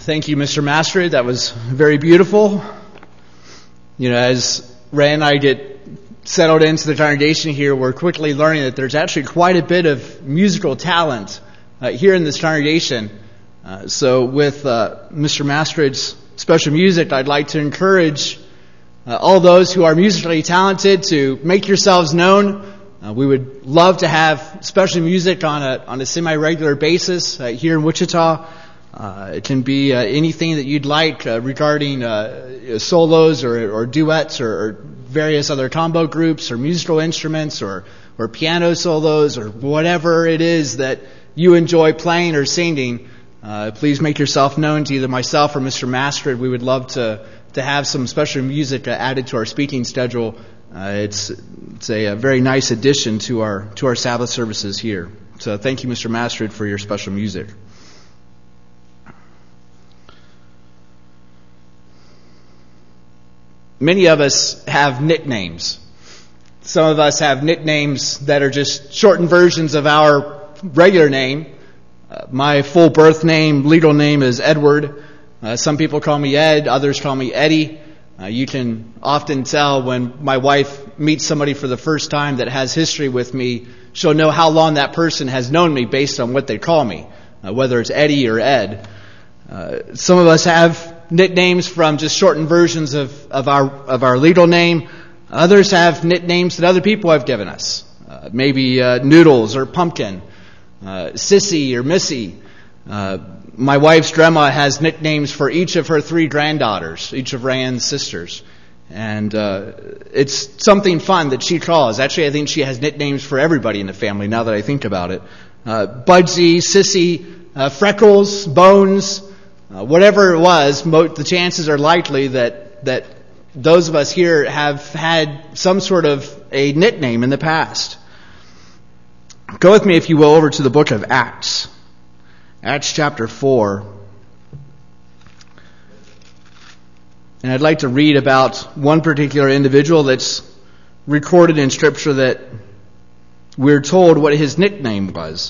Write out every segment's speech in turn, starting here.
Thank you, Mr. Mastrid. That was very beautiful. You know, as Ray and I get settled into the congregation here, we're quickly learning that there's actually quite a bit of musical talent here in this congregation. So with Mr. Mastrid's special music, I'd like to encourage all those who are musically talented to make yourselves known. We would love to have special music on a semi-regular basis here in Wichita. It can be anything that you'd like regarding solos or duets or various other combo groups or musical instruments or piano solos or whatever it is that you enjoy playing or singing. Please make yourself known to either myself or Mr. Mastrid. We would love to have some special music added to our speaking schedule. It's a very nice addition to our Sabbath services here. So thank you, Mr. Mastrid, for your special music. Many of us have nicknames. Some of us have nicknames that are just shortened versions of our regular name. My full birth name, legal name is Edward. Some people call me Ed, others call me Eddie. You can often tell when my wife meets somebody for the first time that has history with me, she'll know how long that person has known me based on what they call me, whether it's Eddie or Ed. Some of us have nicknames from just shortened versions of our legal name. Others have nicknames that other people have given us. Maybe Noodles or Pumpkin, Sissy or Missy. My wife's grandma has nicknames for each of her 3 granddaughters, each of Rand's sisters. And it's something fun that she calls. Actually, I think she has nicknames for everybody in the family now that I think about it. Bugsy, Sissy, Freckles, Bones, whatever it was, the chances are likely that those of us here have had some sort of a nickname in the past. Go with me, if you will, over to the book of Acts. Acts chapter 4. And I'd like to read about one particular individual that's recorded in Scripture that we're told what his nickname was.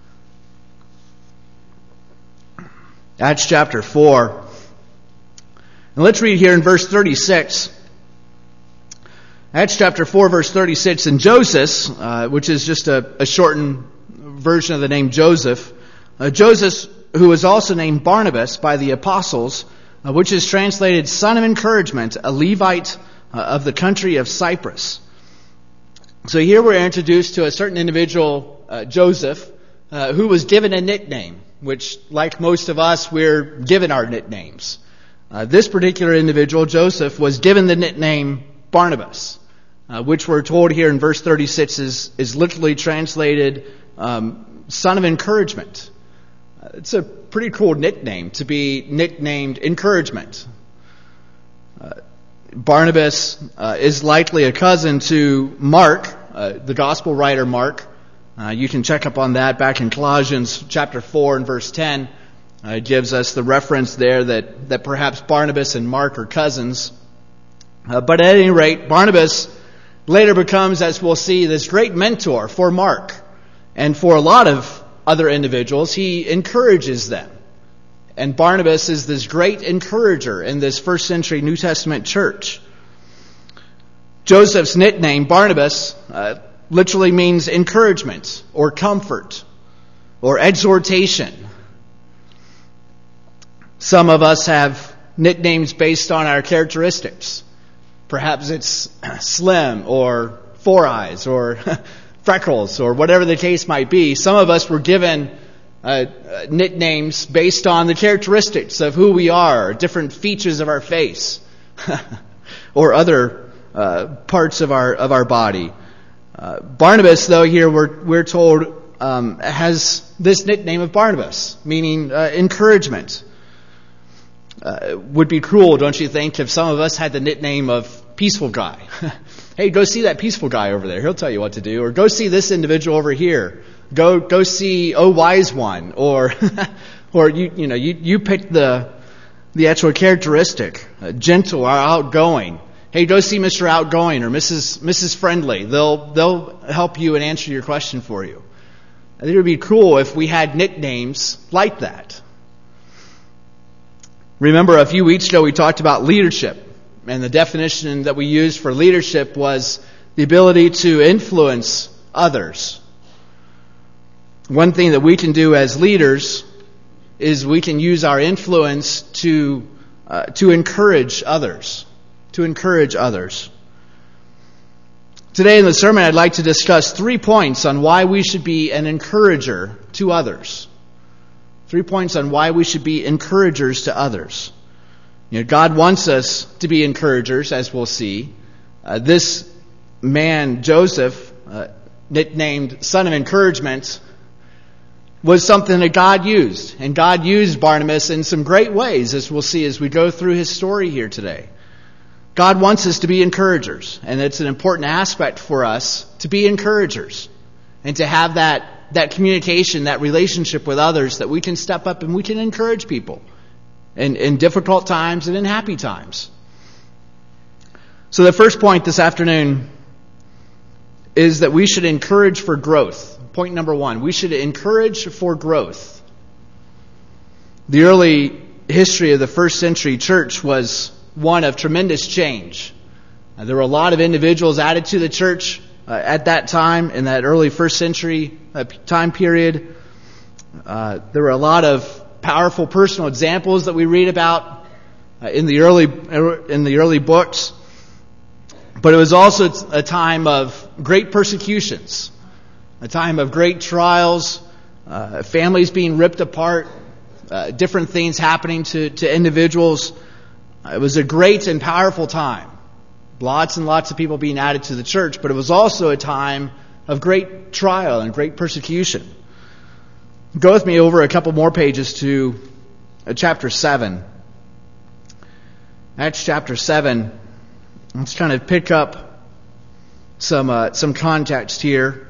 Acts chapter 4. And let's read here in verse 36. Acts chapter 4, verse 36. And Joseph, which is just a shortened version of the name Joseph, Joseph, who was also named Barnabas by the apostles, which is translated son of encouragement, a Levite of the country of Cyprus. So here we're introduced to a certain individual, Joseph, who was given a nickname, which, like most of us, we're given our nicknames. This particular individual, Joseph, was given the nickname Barnabas, which we're told here in verse 36 is literally translated son of encouragement. It's a pretty cool nickname to be nicknamed encouragement. Barnabas is likely a cousin to Mark, the gospel writer Mark. You can check up on that back in Colossians chapter 4 and verse 10. It gives us the reference there that perhaps Barnabas and Mark are cousins. But at any rate, Barnabas later becomes, as we'll see, this great mentor for Mark and for a lot of other individuals. He encourages them. And Barnabas is this great encourager in this first century New Testament church. Joseph's nickname, Barnabas, literally means encouragement or comfort or exhortation. Some of us have nicknames based on our characteristics. Perhaps it's Slim or Four Eyes or Freckles or whatever the case might be. Some of us were given nicknames based on the characteristics of who we are, different features of our face, or other parts of our body. Barnabas, though, here we're told has this nickname of Barnabas, meaning encouragement. Would be cruel, don't you think, if some of us had the nickname of Peaceful Guy. Hey, go see that peaceful guy over there. He'll tell you what to do. Or go see this individual over here. Go see Wise One. Or you pick the actual characteristic, gentle or outgoing. Hey, go see Mr. Outgoing or Mrs. Friendly. They'll help you and answer your question for you. I think it would be cool if we had nicknames like that. Remember, a few weeks ago we talked about leadership, and the definition that we used for leadership was the ability to influence others. One thing that we can do as leaders is we can use our influence to encourage others. To encourage others. Today in the sermon, I'd like to discuss 3 points on why we should be an encourager to others. 3 points on why we should be encouragers to others. God wants us to be encouragers, as we'll see. This man, Joseph, nicknamed Son of Encouragement, was something that God used. And God used Barnabas in some great ways, as we'll see as we go through his story here today. God wants us to be encouragers, and it's an important aspect for us to be encouragers and to have that communication, that relationship with others, that we can step up and we can encourage people in difficult times and in happy times. So the first point this afternoon is that we should encourage for growth. Point number 1, we should encourage for growth. The early history of the first century church was one of tremendous change. There were a lot of individuals added to the church at that time, in that early first century time period. There were a lot of powerful personal examples that we read about in the early books. But it was also a time of great persecutions, a time of great trials, families being ripped apart, different things happening to individuals. It was a great and powerful time. Lots and lots of people being added to the church, but it was also a time of great trial and great persecution. Go with me over a couple more pages to chapter 7. Acts chapter 7. Let's kind of pick up some context here.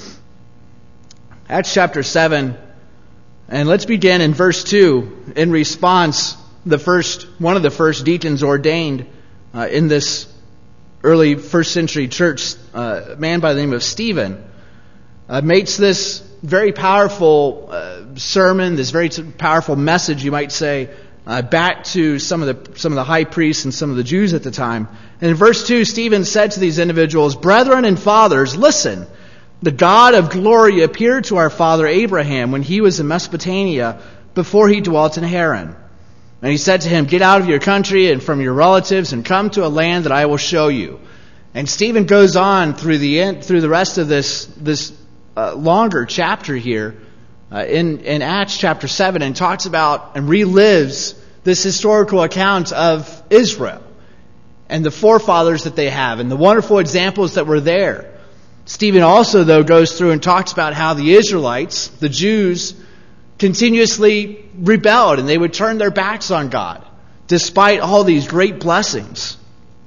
Acts chapter 7, and let's begin in verse 2. In response, one of the first deacons ordained in this early first century church, a man by the name of Stephen, makes this very powerful sermon, this very powerful message, you might say, back to some of the high priests and some of the Jews at the time. And in verse 2, Stephen said to these individuals, "Brethren and fathers, listen. The God of glory appeared to our father Abraham when he was in Mesopotamia, before he dwelt in Haran. And he said to him, 'Get out of your country and from your relatives and come to a land that I will show you.'" And Stephen goes on through the rest of this longer chapter here in Acts chapter 7, and talks about and relives this historical account of Israel and the forefathers that they have and the wonderful examples that were there. Stephen also, though, goes through and talks about how the Israelites, the Jews, continuously rebelled and they would turn their backs on God despite all these great blessings.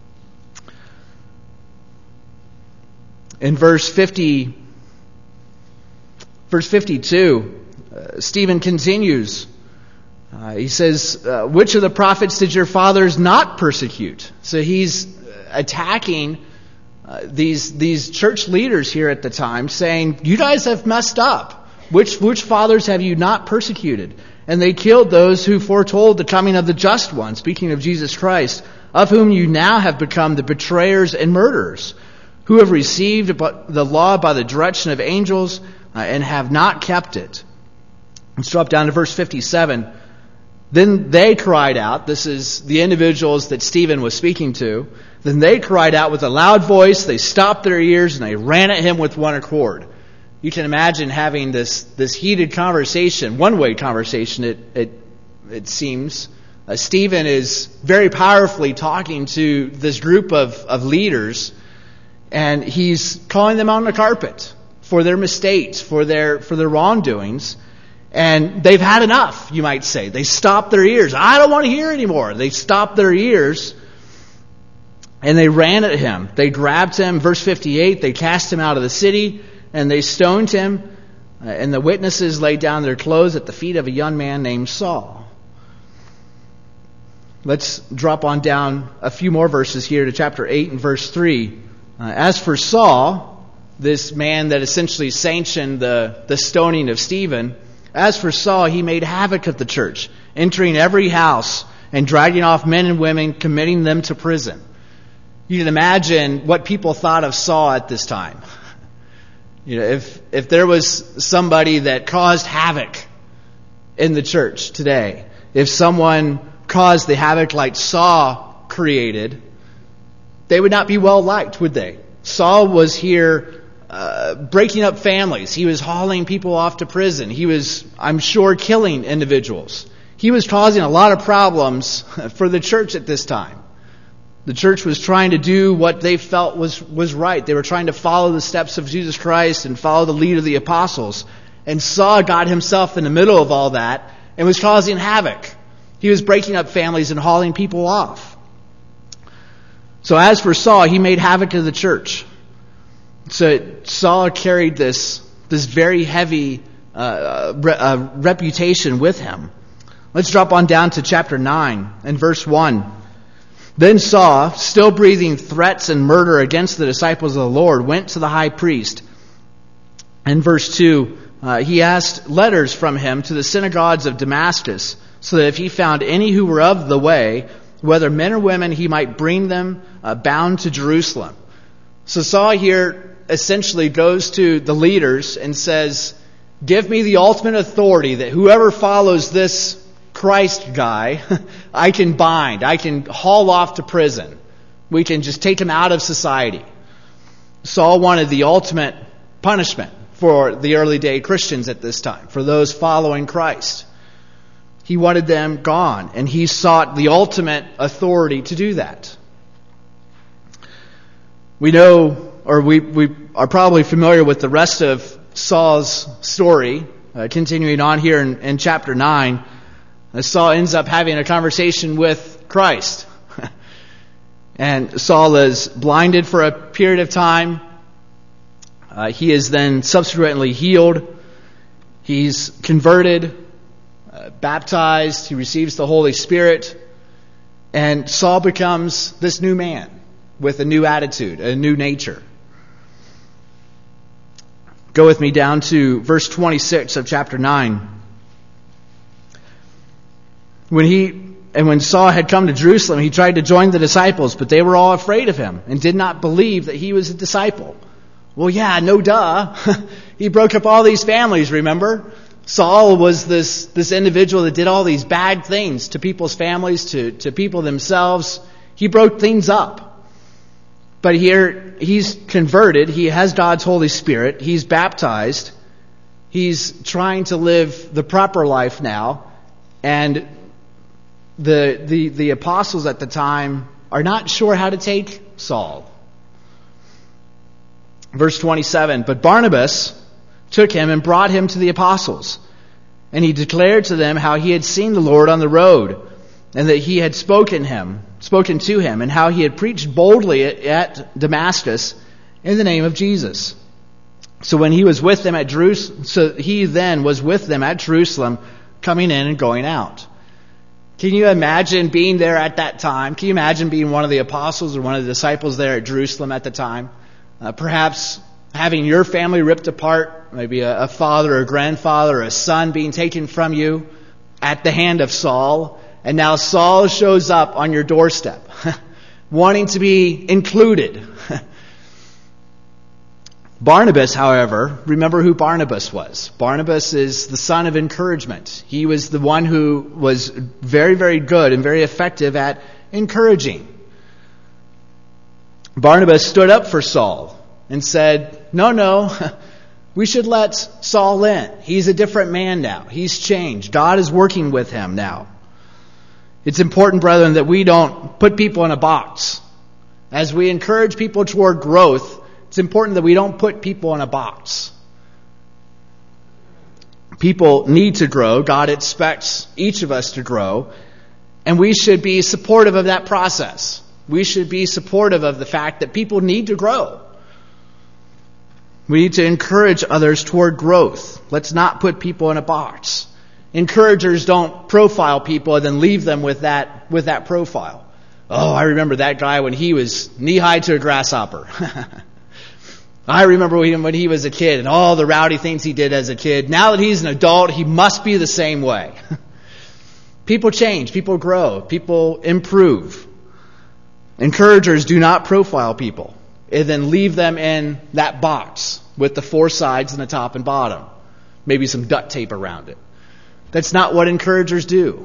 In verse 52, Stephen continues. He says, "Which of the prophets did your fathers not persecute?" So he's attacking these church leaders here at the time, saying, "You guys have messed up. Which fathers have you not persecuted? And they killed those who foretold the coming of the just one," speaking of Jesus Christ, "of whom you now have become the betrayers and murderers, who have received the law by the direction of angels and have not kept it." Let's drop down to verse 57. "Then they cried out," this is the individuals that Stephen was speaking to, "then they cried out with a loud voice, they stopped their ears, and they ran at him with one accord." You can imagine having this heated conversation, one-way conversation, it seems. Stephen is very powerfully talking to this group of leaders, and he's calling them on the carpet for their mistakes, for their wrongdoings. And they've had enough, you might say. They stopped their ears. "I don't want to hear anymore." They stopped their ears and they ran at him. They grabbed him. Verse 58, they cast him out of the city and they stoned him. And the witnesses laid down their clothes at the feet of a young man named Saul. Let's drop on down a few more verses here to chapter 8 and verse 3. As for Saul, this man that essentially sanctioned the stoning of Stephen, as for Saul, he made havoc of the church, entering every house and dragging off men and women, committing them to prison. You can imagine what people thought of Saul at this time. If there was somebody that caused havoc in the church today, if someone caused the havoc like Saul created, they would not be well liked, would they? Saul was here breaking up families. He was hauling people off to prison. He was, I'm sure, killing individuals. He was causing a lot of problems for the church at this time. The church was trying to do what they felt was right. They were trying to follow the steps of Jesus Christ and follow the lead of the apostles. And Saul got himself in the middle of all that and was causing havoc. He was breaking up families and hauling people off. So as for Saul, he made havoc of the church. So Saul carried this very heavy reputation with him. Let's drop on down to chapter 9 and verse 1. Then Saul, still breathing threats and murder against the disciples of the Lord, went to the high priest. In verse 2, he asked letters from him to the synagogues of Damascus, so that if he found any who were of the way, whether men or women, he might bring them bound to Jerusalem. So Saul here essentially goes to the leaders and says, give me the ultimate authority that whoever follows this Christ guy, I can bind. I can haul off to prison. We can just take him out of society. Saul wanted the ultimate punishment for the early day Christians at this time, for those following Christ. He wanted them gone, and he sought the ultimate authority to do that. We know, or we are probably familiar with the rest of Saul's story, continuing on here in chapter 9. Saul ends up having a conversation with Christ. And Saul is blinded for a period of time. He is then subsequently healed. He's converted, baptized. He receives the Holy Spirit. And Saul becomes this new man with a new attitude, a new nature. Go with me down to verse 26 of chapter 9. When Saul had come to Jerusalem, he tried to join the disciples, but they were all afraid of him and did not believe that he was a disciple. Well, yeah, no duh. He broke up all these families, remember? Saul was this individual that did all these bad things to people's families, to people themselves. He broke things up. But here, he's converted. He has God's Holy Spirit. He's baptized. He's trying to live the proper life now. And the apostles at the time are not sure how to take Saul. Verse 27, but Barnabas took him and brought him to the apostles. And he declared to them how he had seen the Lord on the road, and that he had spoken to him, and how he had preached boldly at Damascus in the name of Jesus. So when he was with them at Jerusalem, he then was with them at Jerusalem, coming in and going out. Can you imagine being there at that time? Can you imagine being one of the apostles or one of the disciples there at Jerusalem at the time? Perhaps having your family ripped apart, maybe a father or a grandfather or a son being taken from you at the hand of Saul. And now Saul shows up on your doorstep, wanting to be included. Barnabas, however, remember who Barnabas was. Barnabas is the son of encouragement. He was the one who was very, very good and very effective at encouraging. Barnabas stood up for Saul and said, no, we should let Saul in. He's a different man now. He's changed. God is working with him now. It's important, brethren, that we don't put people in a box. As we encourage people toward growth, it's important that we don't put people in a box. People need to grow. God expects each of us to grow. And we should be supportive of that process. We should be supportive of the fact that people need to grow. We need to encourage others toward growth. Let's not put people in a box. Encouragers don't profile people and then leave them with that profile. Oh, I remember that guy when he was knee-high to a grasshopper. I remember him when he was a kid and all the rowdy things he did as a kid. Now that he's an adult, he must be the same way. People change, people grow, people improve. Encouragers do not profile people and then leave them in that box with the four sides and the top and bottom. Maybe some duct tape around it. That's not what encouragers do.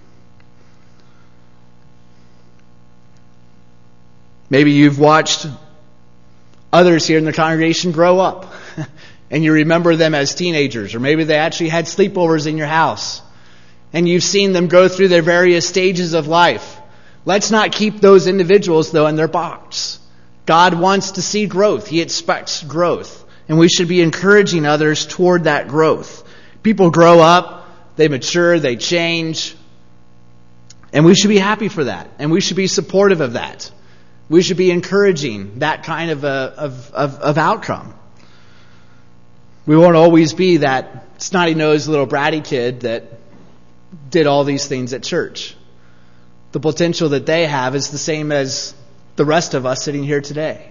Maybe you've watched others here in the congregation grow up and you remember them as teenagers, or maybe they actually had sleepovers in your house and you've seen them go through their various stages of life. Let's not keep those individuals, though, in their box. God wants to see growth. He expects growth. And we should be encouraging others toward that growth. People grow up, they mature, they change. And we should be happy for that. And we should be supportive of that. We should be encouraging that kind of outcome. We won't always be that snotty-nosed little bratty kid that did all these things at church. The potential that they have is the same as the rest of us sitting here today.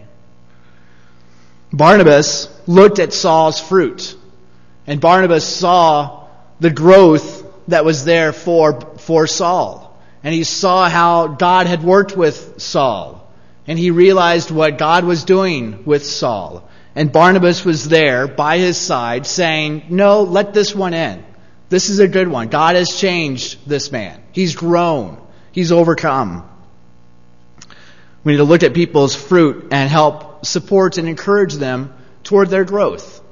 Barnabas looked at Saul's fruit, and Barnabas saw the growth that was there for Saul. And he saw how God had worked with Saul, and he realized what God was doing with Saul. And Barnabas was there by his side saying, no, let this one in. This is a good one. God has changed this man. He's grown. He's overcome. We need to look at people's fruit and help support and encourage them toward their growth.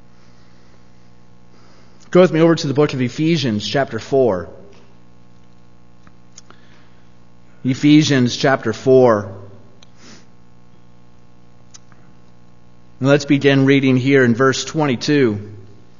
Go with me over to the book of Ephesians, chapter 4. Ephesians, chapter 4. And let's begin reading here in verse 22.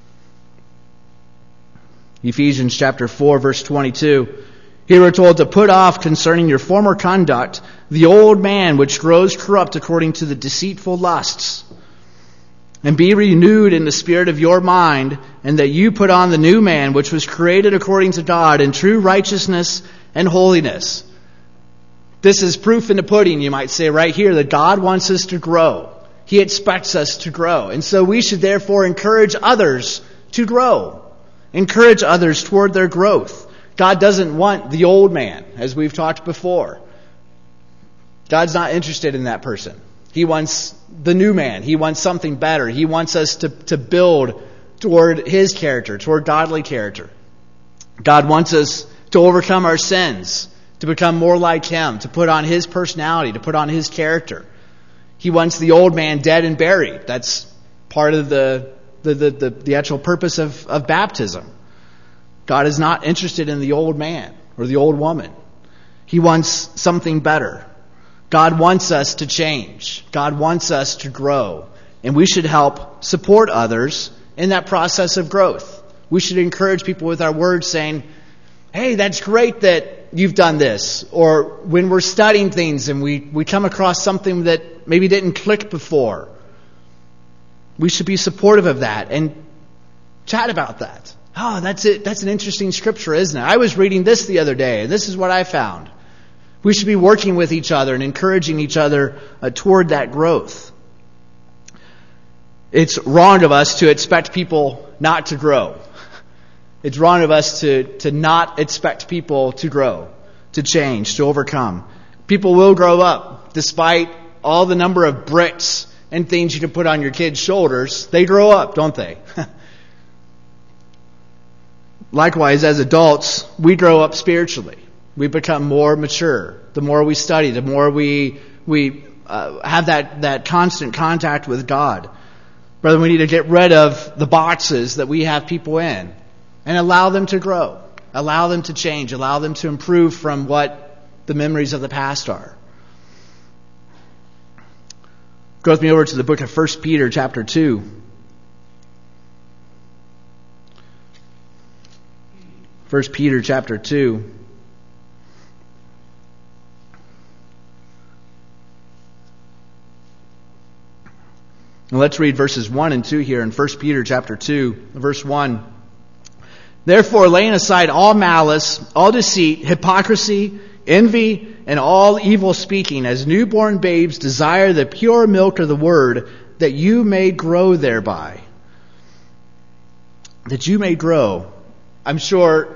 Ephesians chapter 4, verse 22. Here we're told to put off concerning your former conduct the old man which grows corrupt according to the deceitful lusts, and be renewed in the spirit of your mind, and that you put on the new man which was created according to God in true righteousness and holiness. This is proof in the pudding, you might say, right here, that God wants us to grow. He expects us to grow. And so we should therefore encourage others to grow. Encourage others toward their growth. God doesn't want the old man, as we've talked before. God's not interested in that person. He wants the new man. He wants something better. He wants us to build toward His character, toward godly character. God wants us to overcome our sins, to become more like Him, to put on His personality, to put on His character. He wants the old man dead and buried. That's part of the actual purpose of baptism. God is not interested in the old man or the old woman. He wants something better. God wants us to change. God wants us to grow. And we should help support others in that process of growth. We should encourage people with our words saying, hey, that's great that you've done this. Or when we're studying things and we come across something that maybe didn't click before, we should be supportive of that and chat about that. Oh, that's it. That's an interesting scripture, isn't it? I was reading this the other day, and this is what I found. We should be working with each other and encouraging each other toward that growth. It's wrong of us to expect people not to grow. It's wrong of us to not expect people to grow, to change, to overcome. People will grow up despite all the number of bricks and things you can put on your kids' shoulders. They grow up, don't they? Likewise, as adults, we grow up spiritually. We become more mature. The more we study, the more we have that constant contact with God. Brother, we need to get rid of the boxes that we have people in and allow them to grow. Allow them to change. Allow them to improve from what the memories of the past are. Go with me over to the book of 1 Peter chapter 2. 1 Peter chapter 2. And let's read verses 1 and 2 here in 1 Peter chapter 2, verse 1. Therefore, laying aside all malice, all deceit, hypocrisy, envy, and all evil speaking, as newborn babes desire the pure milk of the word, that you may grow thereby. That you may grow. I'm sure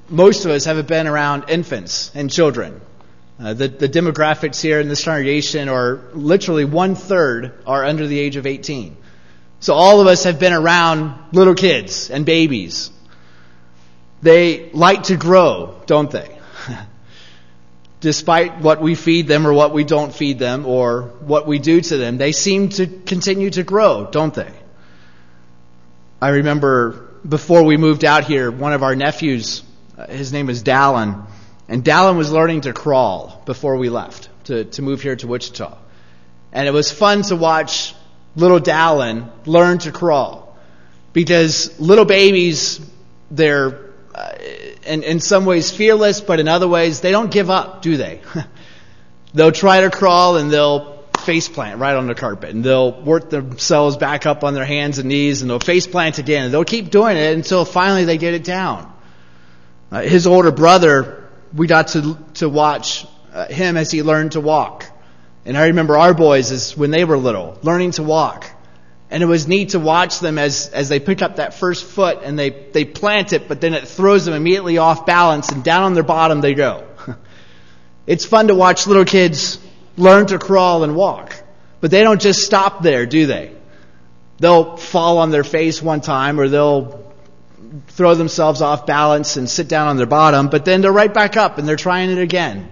most of us have been around infants and children. The demographics here in this congregation are literally 1/3 are under the age of 18. So all of us have been around little kids and babies. They like to grow, don't they? Despite what we feed them or what we don't feed them or what we do to them, they seem to continue to grow, don't they? I remember before we moved out here, one of our nephews, his name is Dallin, and Dallin was learning to crawl before we left to move here to Wichita. And it was fun to watch little Dallin learn to crawl, because little babies, they're in some ways fearless, but in other ways they don't give up, do they? They'll try to crawl and they'll face plant right on the carpet, and they'll work themselves back up on their hands and knees, and they'll face plant again, and they'll keep doing it until finally they get it down. His older brother, we got to watch him as he learned to walk. And I remember our boys as when they were little, learning to walk. And it was neat to watch them as they pick up that first foot and they plant it, but then it throws them immediately off balance and down on their bottom they go. It's fun to watch little kids learn to crawl and walk. But they don't just stop there, do they? They'll fall on their face one time, or they'll throw themselves off balance and sit down on their bottom, but then they're right back up and they're trying it again.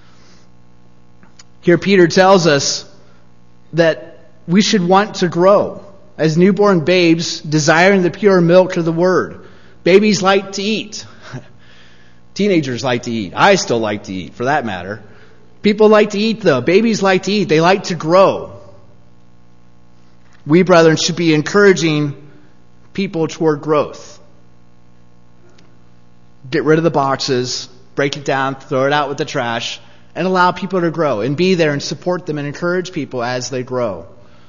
Here Peter tells us that we should want to grow as newborn babes, desiring the pure milk of the word. Babies like to eat. Teenagers like to eat. I still like to eat, for that matter. People like to eat, though. Babies like to eat. They like to grow. We, brethren, should be encouraging people toward growth. Get rid of the boxes, break it down, throw it out with the trash, and allow people to grow, and be there and support them and encourage people as they grow.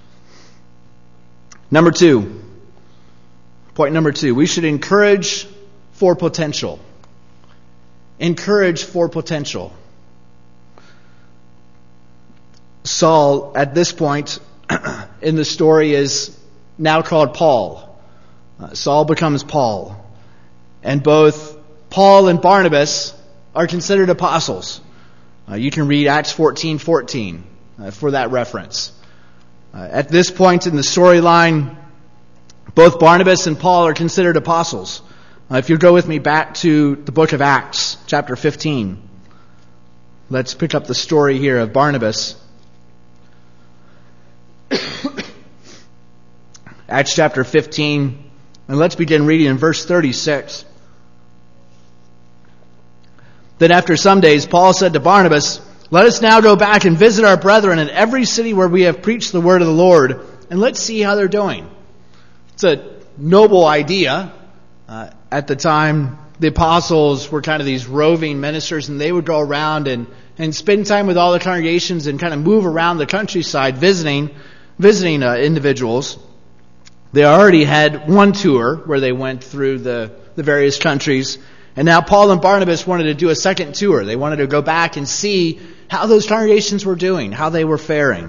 Point number two, we should encourage for potential. Encourage for potential. Saul, at this point in the story, is now called Paul. Saul becomes Paul. And both Paul and Barnabas are considered apostles. You can read Acts 14:14 for that reference. At this point in the storyline, both Barnabas and Paul are considered apostles. If you go with me back to the book of Acts, chapter 15. Let's pick up the story here of Barnabas. Acts chapter 15, and let's begin reading in verse 36. Then after some days, Paul said to Barnabas, "Let us now go back and visit our brethren in every city where we have preached the word of the Lord, and let's see how they're doing." It's a noble idea. At the time, the apostles were kind of these roving ministers, and they would go around and spend time with all the congregations and kind of move around the countryside visiting individuals. They already had one tour where they went through the various countries. And now Paul and Barnabas wanted to do a second tour. They wanted to go back and see how those congregations were doing, how they were faring.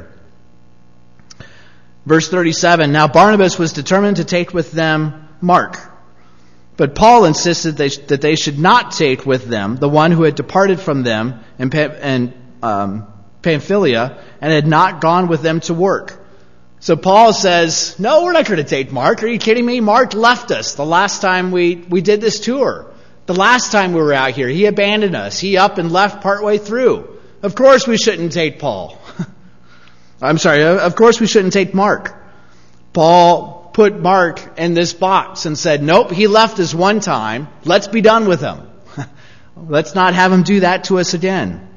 Verse 37, now Barnabas was determined to take with them Mark. But Paul insisted that they should not take with them the one who had departed from them in Pamphylia and had not gone with them to work. So Paul says, no, we're not going to take Mark. Are you kidding me? Mark left us the last time we did this tour. The last time we were out here, he abandoned us. He up and left partway through. Of course we shouldn't take Paul. Of course we shouldn't take Mark. Paul put Mark in this box and said, nope, he left us one time. Let's be done with him. Let's not have him do that to us again.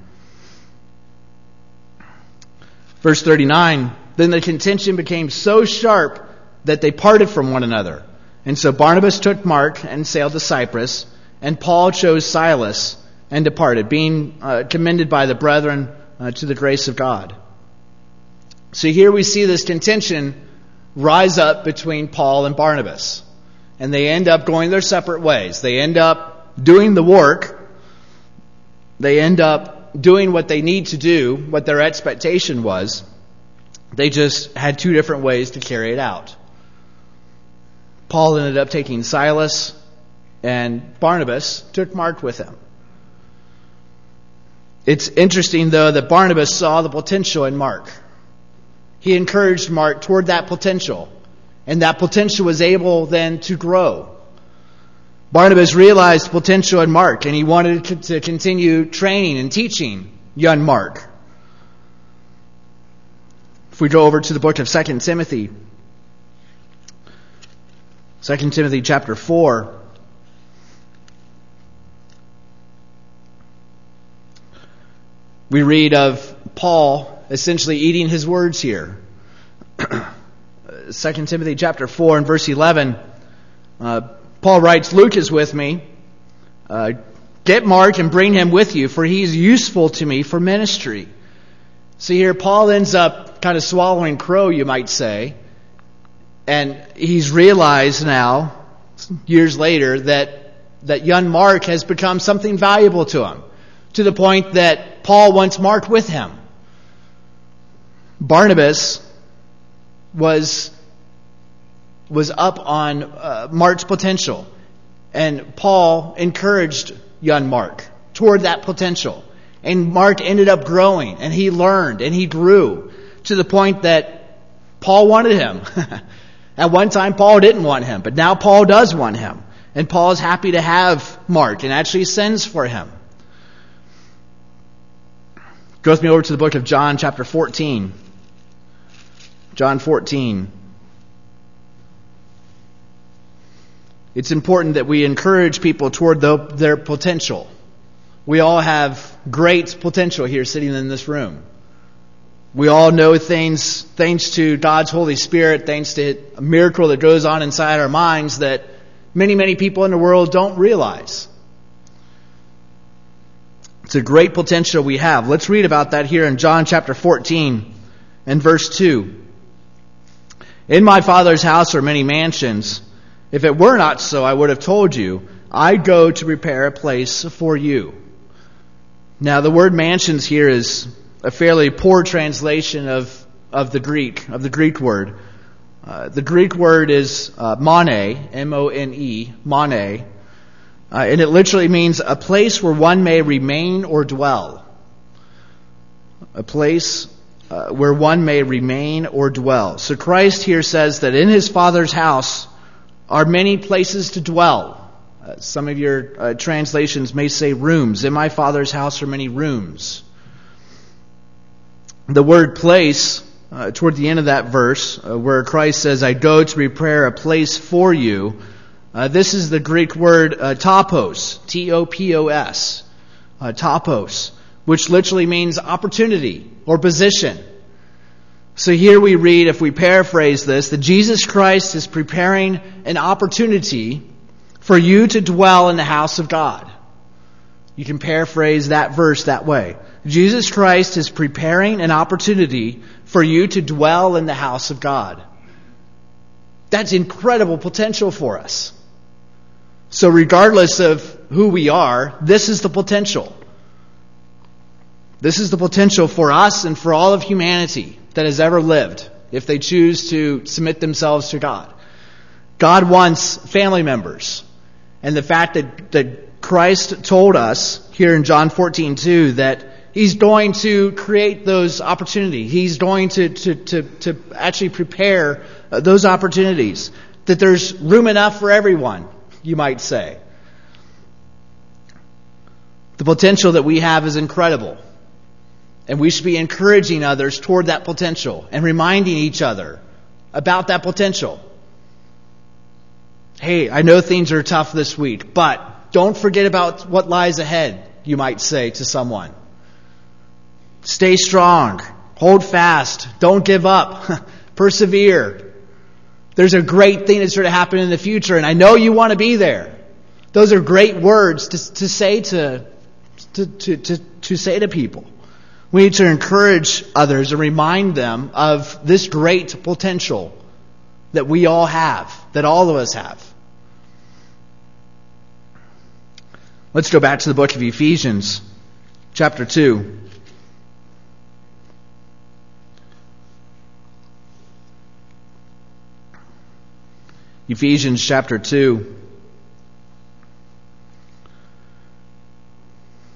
Verse 39, then the contention became so sharp that they parted from one another. And so Barnabas took Mark and sailed to Cyprus, and Paul chose Silas and departed, being commended by the brethren to the grace of God. So here we see this contention rise up between Paul and Barnabas. And they end up going their separate ways. They end up doing the work. They end up doing what they need to do, what their expectation was. They just had two different ways to carry it out. Paul ended up taking Silas, and Barnabas took Mark with him. It's interesting, though, that Barnabas saw the potential in Mark. He encouraged Mark toward that potential, and that potential was able then to grow. Barnabas realized potential in Mark, and he wanted to continue training and teaching young Mark. If we go over to the book of 2 Timothy, 2 Timothy chapter 4, we read of Paul essentially eating his words here. 2 Timothy chapter 4 and verse 11, Paul writes, "Luke is with me. Get Mark and bring him with you, for he is useful to me for ministry." See here, Paul ends up kind of swallowing crow, you might say. And he's realized now, years later, that young Mark has become something valuable to him, to the point that Paul wants Mark with him. Barnabas was up on Mark's potential, and Paul encouraged young Mark toward that potential. And Mark ended up growing, and he learned, and he grew to the point that Paul wanted him. At one time, Paul didn't want him, but now Paul does want him. And Paul is happy to have Mark and actually sends for him. Go with me over to the book of John, chapter 14. John 14. It's important that we encourage people toward their potential. We all have great potential here sitting in this room. We all know things thanks to God's Holy Spirit, thanks to a miracle that goes on inside our minds that many, many people in the world don't realize. It's a great potential we have. Let's read about that here in John chapter 14 and verse 2. "In my Father's house are many mansions. If it were not so, I would have told you, I go to prepare a place for you." Now, the word mansions here is a fairly poor translation of the Greek word. The Greek word is mone, M-O-N-E, mone, and it literally means a place where one may remain or dwell. A place where one may remain or dwell. So Christ here says that in his Father's house are many places to dwell. Some of your translations may say rooms. In my Father's house are many rooms. The word place, toward the end of that verse, where Christ says, "I go to prepare a place for you," this is the Greek word topos, T-O-P-O-S, topos, which literally means opportunity or position. So here we read, if we paraphrase this, that Jesus Christ is preparing an opportunity for you to dwell in the house of God. You can paraphrase that verse that way. Jesus Christ is preparing an opportunity for you to dwell in the house of God. That's incredible potential for us. So regardless of who we are, this is the potential. This is the potential for us and for all of humanity that has ever lived, if they choose to submit themselves to God. God wants family members. And the fact that Christ told us here in John 14:2 that He's going to create those opportunities. He's going to actually prepare those opportunities. That there's room enough for everyone, you might say. The potential that we have is incredible. And we should be encouraging others toward that potential and reminding each other about that potential. Hey, I know things are tough this week, but don't forget about what lies ahead, you might say to someone. Stay strong. Hold fast. Don't give up. Persevere. There's a great thing that's going to happen in the future, and I know you want to be there. Those are great words to say to people. We need to encourage others and remind them of this great potential that we all have, that all of us have. Let's go back to the book of Ephesians, chapter 2. Ephesians chapter 2.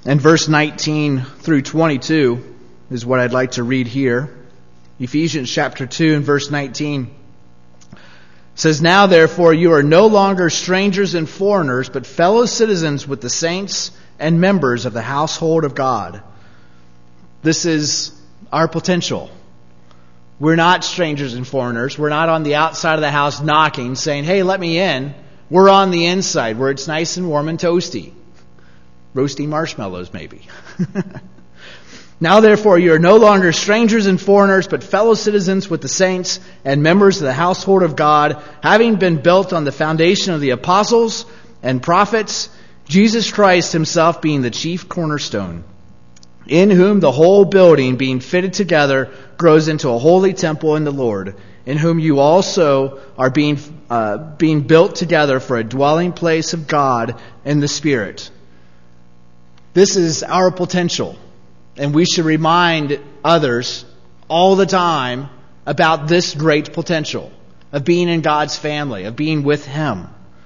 And verse 19 through 22 is what I'd like to read here. Ephesians chapter 2 and verse 19 says, "Now therefore you are no longer strangers and foreigners, but fellow citizens with the saints and members of the household of God." This is our potential. We're not strangers and foreigners. We're not on the outside of the house knocking, saying, "Hey, let me in." We're on the inside where it's nice and warm and toasty. Roasty marshmallows, maybe. "Now therefore you are no longer strangers and foreigners, but fellow citizens with the saints and members of the household of God, having been built on the foundation of the apostles and prophets, Jesus Christ himself being the chief cornerstone, in whom the whole building being fitted together grows into a holy temple in the Lord, in whom you also are being built together for a dwelling place of God in the Spirit." This is our potential, and we should remind others all the time about this great potential of being in God's family, of being with Him.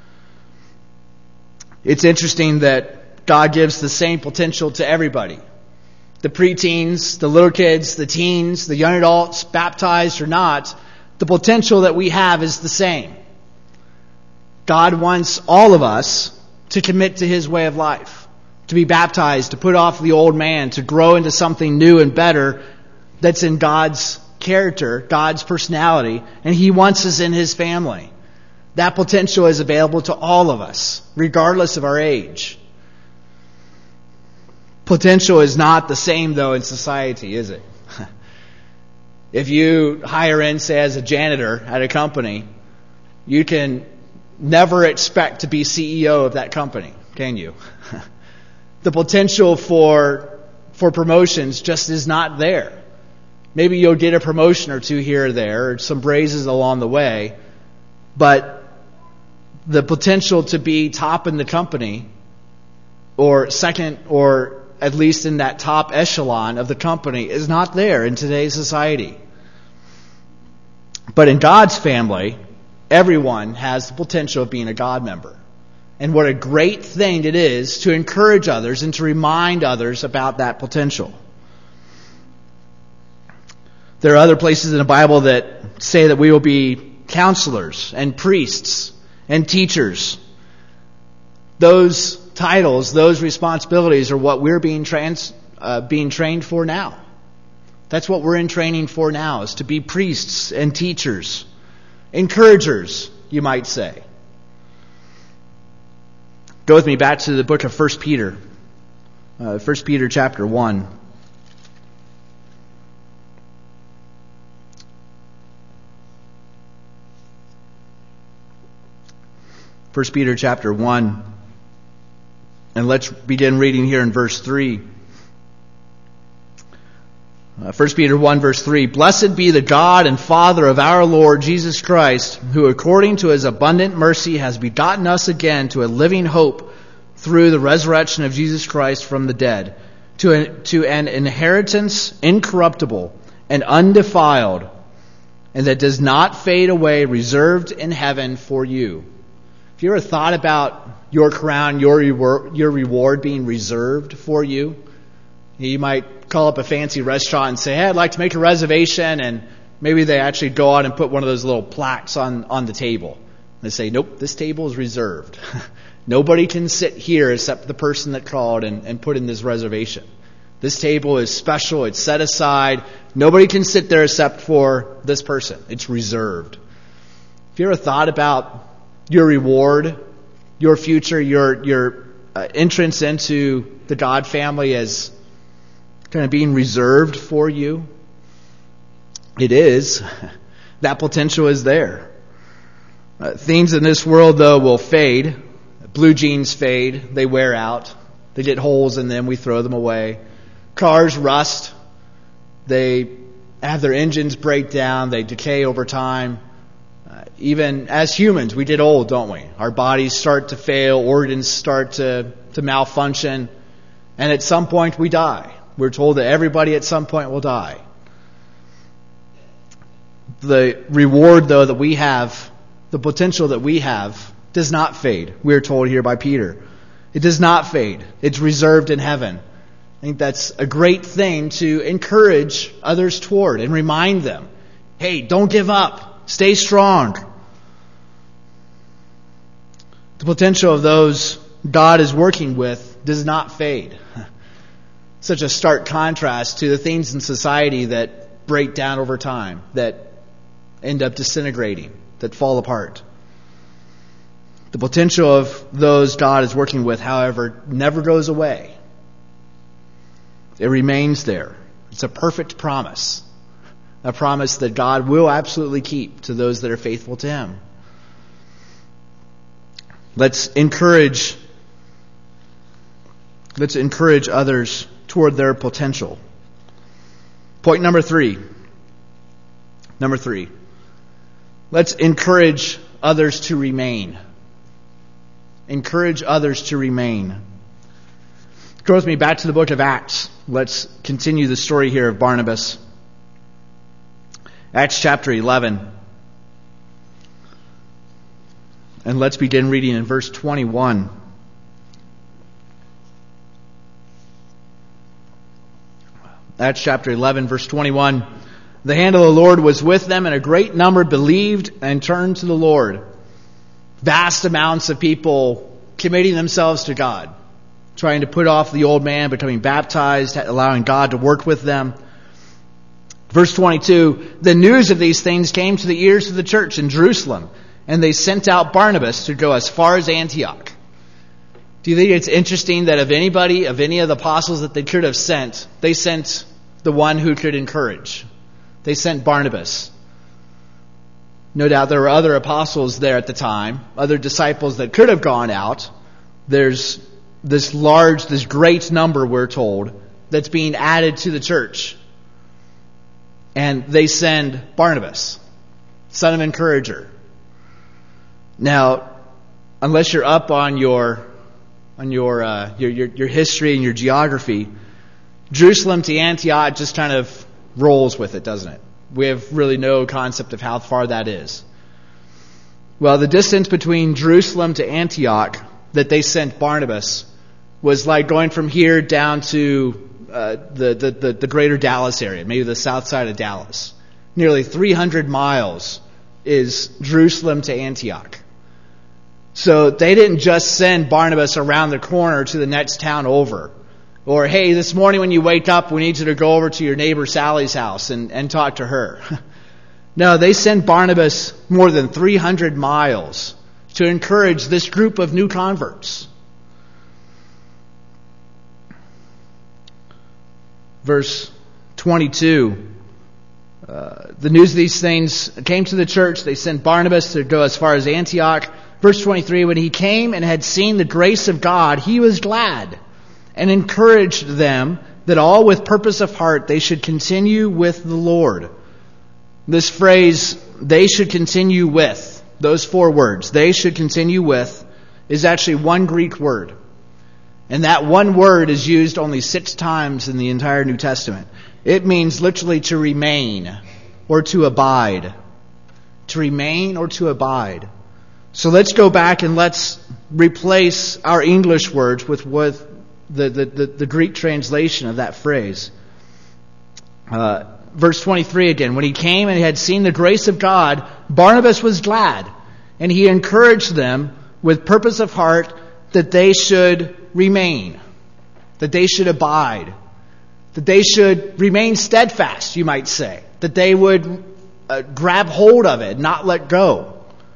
It's interesting that God gives the same potential to everybody. The preteens, the little kids, the teens, the young adults, baptized or not, the potential that we have is the same. God wants all of us to commit to His way of life, to be baptized, to put off the old man, to grow into something new and better that's in God's character, God's personality, and He wants us in His family. That potential is available to all of us, regardless of our age. Potential is not the same, though, in society, is it? If you hire in, say, as a janitor at a company, you can never expect to be CEO of that company, can you? The potential for promotions just is not there. Maybe you'll get a promotion or two here or there, or some raises along the way, but the potential to be top in the company, or second, or at least in that top echelon of the company, is not there in today's society. But in God's family, everyone has the potential of being a God member. And what a great thing it is to encourage others and to remind others about that potential. There are other places in the Bible that say that we will be counselors and priests and teachers. Those titles, those responsibilities are what we're being trained for now. That's what we're in training for now, is to be priests and teachers. Encouragers, you might say. Go with me back to the book of 1 Peter. 1 Peter chapter 1. First Peter chapter 1. And let's begin reading here in verse 3. 1 Peter 1 verse 3. "Blessed be the God and Father of our Lord Jesus Christ, who according to His abundant mercy has begotten us again to a living hope through the resurrection of Jesus Christ from the dead, to an inheritance incorruptible and undefiled, and that does not fade away, reserved in heaven for you." Have you ever thought about your crown, your reward being reserved for you? You might call up a fancy restaurant and say, "Hey, I'd like to make a reservation," and maybe they actually go out and put one of those little plaques on the table. They say, "Nope, this table is reserved. Nobody can sit here except the person that called and put in this reservation. This table is special, it's set aside. Nobody can sit there except for this person. It's reserved." Have you ever thought about your reward, your future, your entrance into the God family as kind of being reserved for you? It is. That potential is there. Things in this world, though, will fade. Blue jeans fade. They wear out. They get holes in them. We throw them away. Cars rust. They have their engines break down. They decay over time. Even as humans, we get old, don't we? Our bodies start to fail. Organs start to malfunction. And at some point, we die. We're told that everybody at some point will die. The reward, though, that we have, the potential that we have, does not fade. We're told here by Peter. It does not fade. It's reserved in heaven. I think that's a great thing to encourage others toward and remind them, hey, don't give up. Stay strong. The potential of those God is working with does not fade. Such a stark contrast to the things in society that break down over time, that end up disintegrating, that fall apart. The potential of those God is working with, however, never goes away. It remains there. It's a perfect promise. A promise that God will absolutely keep to those that are faithful to Him. Let's encourage others toward their potential. Point number 3. Let's encourage others to remain. Encourage others to remain. Go with me back to the book of Acts. Let's continue the story here of Barnabas. Acts chapter 11. And let's begin reading in verse 21. Acts chapter 11, verse 21. The hand of the Lord was with them, and a great number believed and turned to the Lord. Vast amounts of people committing themselves to God, trying to put off the old man, becoming baptized, allowing God to work with them. Verse 22, the news of these things came to the ears of the church in Jerusalem, and they sent out Barnabas to go as far as Antioch. Do you think it's interesting that of any of the apostles that they could have sent, they sent the one who could encourage? They sent Barnabas. No doubt there were other apostles there at the time, other disciples that could have gone out. There's this great number, we're told, that's being added to the church. And they send Barnabas, son of encourager. Now, unless you're up on your history and your geography, Jerusalem to Antioch just kind of rolls with it, doesn't it? We have really no concept of how far that is. Well, the distance between Jerusalem to Antioch that they sent Barnabas was like going from here down to the greater Dallas area, maybe the south side of Dallas. Nearly 300 miles is Jerusalem to Antioch. So they didn't just send Barnabas around the corner to the next town over. Or, hey, this morning when you wake up, we need you to go over to your neighbor Sally's house and talk to her. No, they sent Barnabas more than 300 miles to encourage this group of new converts. Verse 22, the news of these things came to the church. They sent Barnabas to go as far as Antioch. Verse 23, when he came and had seen the grace of God, he was glad and encouraged them that all with purpose of heart they should continue with the Lord. This phrase, they should continue with, those 4 words, they should continue with, is actually one Greek word. And that one word is used only 6 times in the entire New Testament. It means literally to remain or to abide. To remain or to abide. So let's go back and let's replace our English words with the Greek translation of that phrase. Verse 23 again. When he came and had seen the grace of God, Barnabas was glad, and he encouraged them with purpose of heart that they should remain, that they should abide, that they should remain steadfast, you might say, that they would grab hold of it, not let go.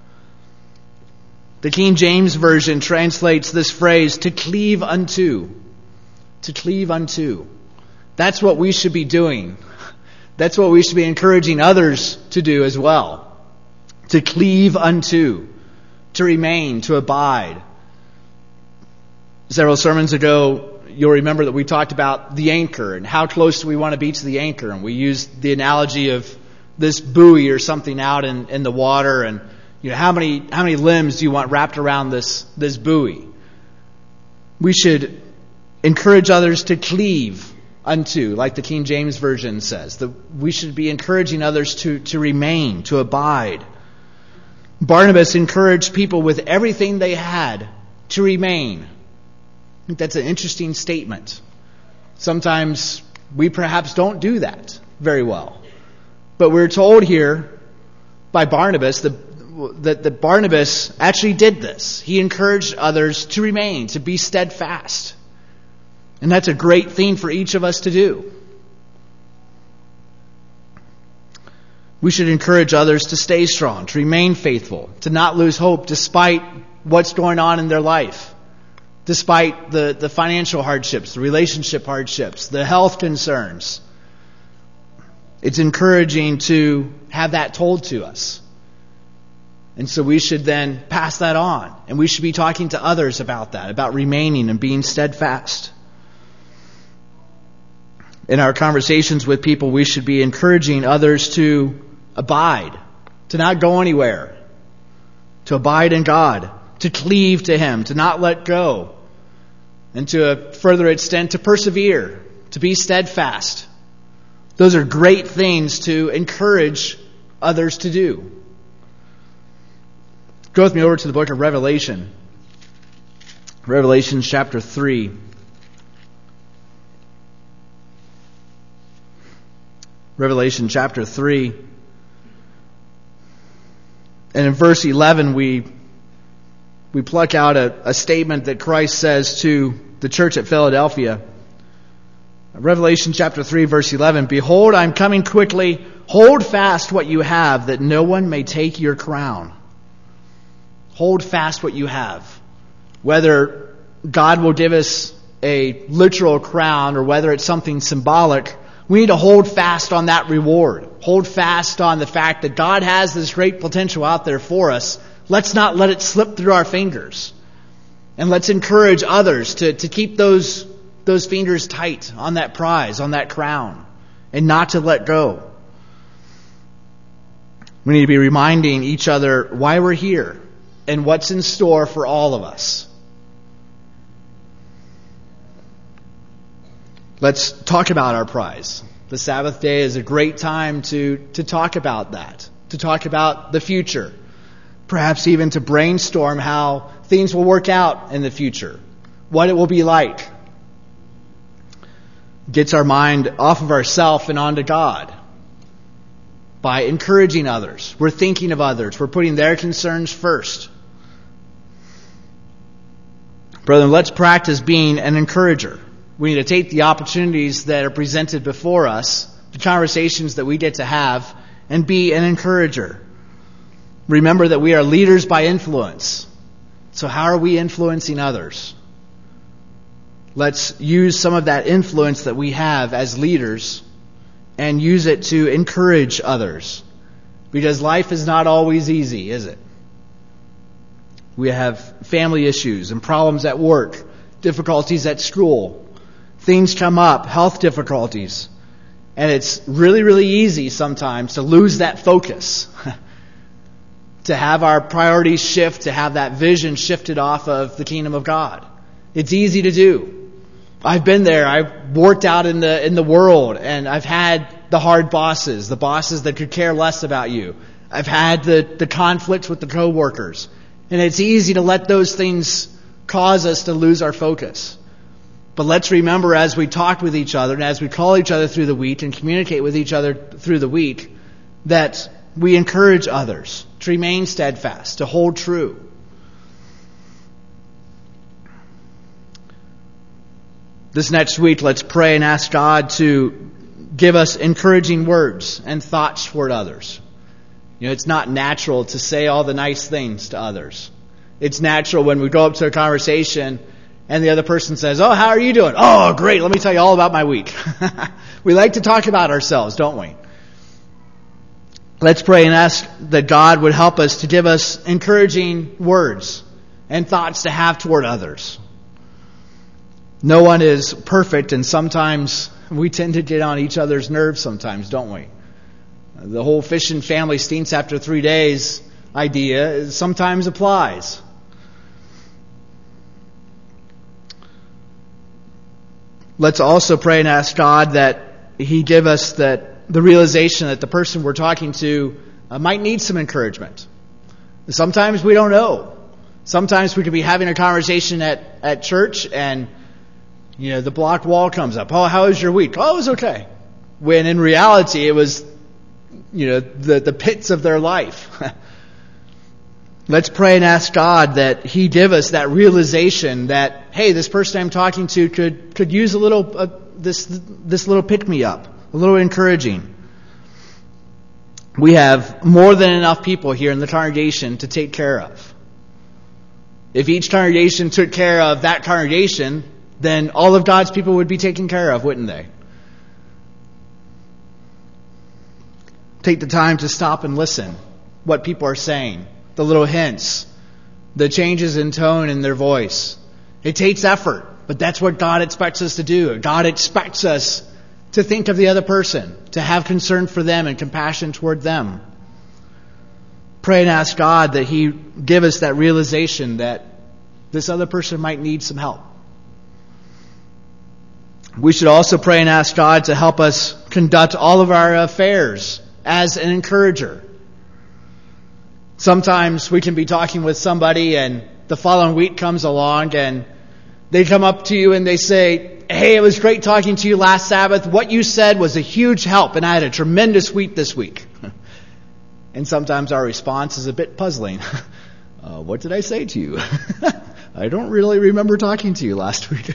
The King James Version translates this phrase, to cleave unto. To cleave unto. That's what we should be doing. That's what we should be encouraging others to do as well. To cleave unto. To remain, to abide. Several sermons ago, you'll remember that we talked about the anchor and how close do we want to be to the anchor. And we used the analogy of this buoy or something out in the water, and how many limbs do you want wrapped around this buoy? We should encourage others to cleave unto, like the King James Version says. We should be encouraging others to remain, to abide. Barnabas encouraged people with everything they had to remain. think that's an interesting statement. Sometimes we perhaps don't do that very well. But we're told here by Barnabas that Barnabas actually did this. He encouraged others to remain, to be steadfast. And that's a great thing for each of us to do. We should encourage others to stay strong, to remain faithful, to not lose hope despite what's going on in their life, despite the financial hardships, the relationship hardships, the health concerns. It's encouraging to have that told to us. And so we should then pass that on. And we should be talking to others about that, about remaining and being steadfast. In our conversations with people, we should be encouraging others to abide, to not go anywhere, to abide in God, to cleave to Him, to not let go, and to a further extent to persevere, to be steadfast. Those are great things to encourage others to do. Go with me over to the book of Revelation. Revelation chapter 3. Revelation chapter 3. And in verse 11, we pluck out a statement that Christ says to the church at Philadelphia. Revelation chapter 3, verse 11. Behold, I'm coming quickly. Hold fast what you have, that no one may take your crown. Hold fast what you have. Whether God will give us a literal crown or whether it's something symbolic, we need to hold fast on that reward. Hold fast on the fact that God has this great potential out there for us. Let's not let it slip through our fingers. And let's encourage others to keep those fingers tight on that prize, on that crown, and not to let go. We need to be reminding each other why we're here and what's in store for all of us. Let's talk about our prize. The Sabbath day is a great time to talk about that, to talk about the future, perhaps even to brainstorm how things will work out in the future, what it will be like. Gets our mind off of ourselves and onto God by encouraging others. We're thinking of others. We're putting their concerns first. Brethren, let's practice being an encourager. We need to take the opportunities that are presented before us, the conversations that we get to have, and be an encourager. Remember that we are leaders by influence. So how are we influencing others? Let's use some of that influence that we have as leaders and use it to encourage others. Because life is not always easy, is it? We have family issues and problems at work, difficulties at school. Things come up, health difficulties. And it's really, really easy sometimes to lose that focus. To have our priorities shift, to have that vision shifted off of the kingdom of God. It's easy to do. I've been there. I've worked out in the world, and I've had the hard bosses, the bosses that could care less about you. I've had the conflicts with the coworkers. And it's easy to let those things cause us to lose our focus. But let's remember as we talk with each other and as we call each other through the week and communicate with each other through the week, that we encourage others to remain steadfast, to hold true. This next week, let's pray and ask God to give us encouraging words and thoughts toward others. You know, it's not natural to say all the nice things to others. It's natural when we go up to a conversation and the other person says, "Oh, how are you doing?" "Oh, great. Let me tell you all about my week." We like to talk about ourselves, don't we? Let's pray and ask that God would help us to give us encouraging words and thoughts to have toward others. No one is perfect, and sometimes we tend to get on each other's nerves sometimes, don't we? The whole fish and family stinks after 3 days idea sometimes applies. Let's also pray and ask God that He give us the realization that the person we're talking to might need some encouragement. Sometimes we don't know. Sometimes we could be having a conversation at church and The block wall comes up. Oh, how was your week? Oh, it was okay. When in reality, it was, the pits of their life. Let's pray and ask God that He give us that realization that, hey, this person I'm talking to could use a little this little pick me up, a little encouraging. We have more than enough people here in the congregation to take care of. If each congregation took care of that congregation, then all of God's people would be taken care of, wouldn't they? Take the time to stop and listen what people are saying, the little hints, the changes in tone in their voice. It takes effort, but that's what God expects us to do. God expects us to think of the other person, to have concern for them and compassion toward them. Pray and ask God that He give us that realization that this other person might need some help. We should also pray and ask God to help us conduct all of our affairs as an encourager. Sometimes we can be talking with somebody and the following week comes along and they come up to you and they say, hey, it was great talking to you last Sabbath. What you said was a huge help and I had a tremendous week this week. And sometimes our response is a bit puzzling. What did I say to you? I don't really remember talking to you last week.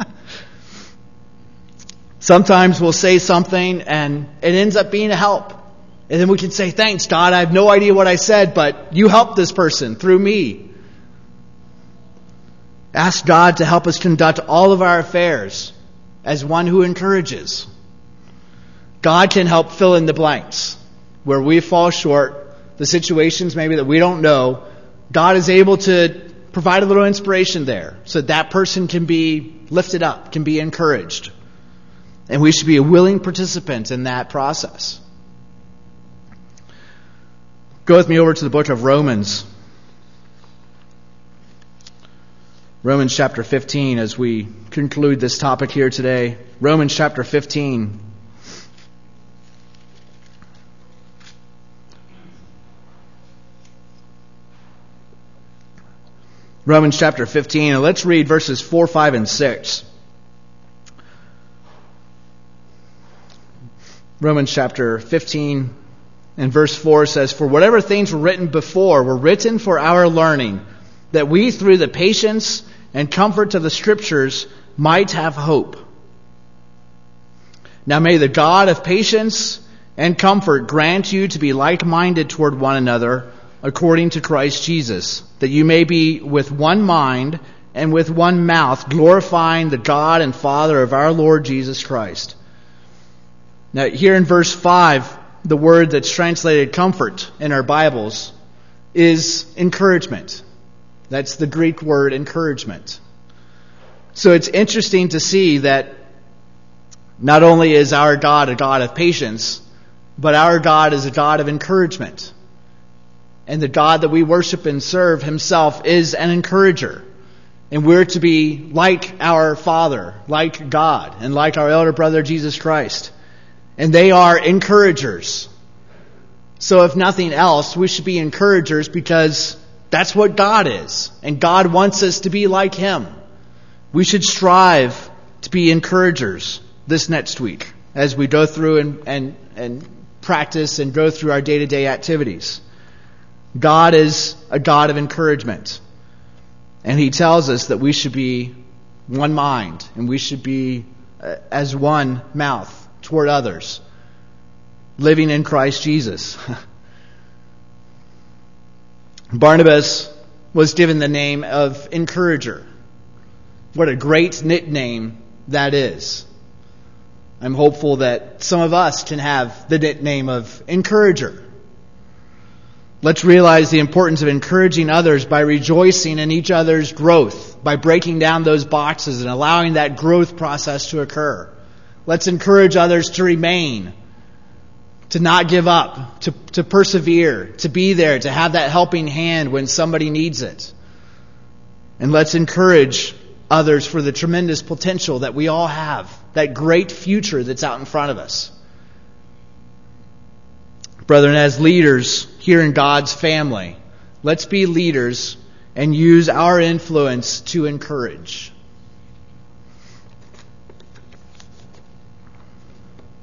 Sometimes we'll say something and it ends up being a help. And then we can say, thanks, God. I have no idea what I said, but you helped this person through me. Ask God to help us conduct all of our affairs as one who encourages. God can help fill in the blanks. Where we fall short, the situations maybe that we don't know, God is able to provide a little inspiration there so that person can be lifted up, can be encouraged. And we should be a willing participant in that process. Go with me over to the book of Romans. Romans chapter 15 as we conclude this topic here today. Romans chapter 15. Romans chapter 15, and let's read verses 4, 5, and 6. Romans chapter 15 and verse 4 says, for whatever things were written before were written for our learning, that we through the patience and comfort of the Scriptures might have hope. Now may the God of patience and comfort grant you to be like-minded toward one another according to Christ Jesus, that you may be with one mind and with one mouth, glorifying the God and Father of our Lord Jesus Christ. Now here in verse 5, the word that's translated comfort in our Bibles is encouragement. That's the Greek word encouragement. So it's interesting to see that not only is our God a God of patience, but our God is a God of encouragement. And the God that we worship and serve Himself is an encourager. And we're to be like our Father, like God, and like our elder brother Jesus Christ. And they are encouragers. So if nothing else, we should be encouragers because that's what God is. And God wants us to be like Him. We should strive to be encouragers this next week as we go through and practice and go through our day-to-day activities. God is a God of encouragement. And He tells us that we should be one mind and we should be as one mouth toward others, living in Christ Jesus. Barnabas was given the name of encourager. What a great nickname that is. I'm hopeful that some of us can have the nickname of encourager. Let's realize the importance of encouraging others by rejoicing in each other's growth, by breaking down those boxes and allowing that growth process to occur. Let's encourage others to remain, to not give up, to persevere, to be there, to have that helping hand when somebody needs it. And let's encourage others for the tremendous potential that we all have, that great future that's out in front of us. Brethren, as leaders here in God's family, let's be leaders and use our influence to encourage.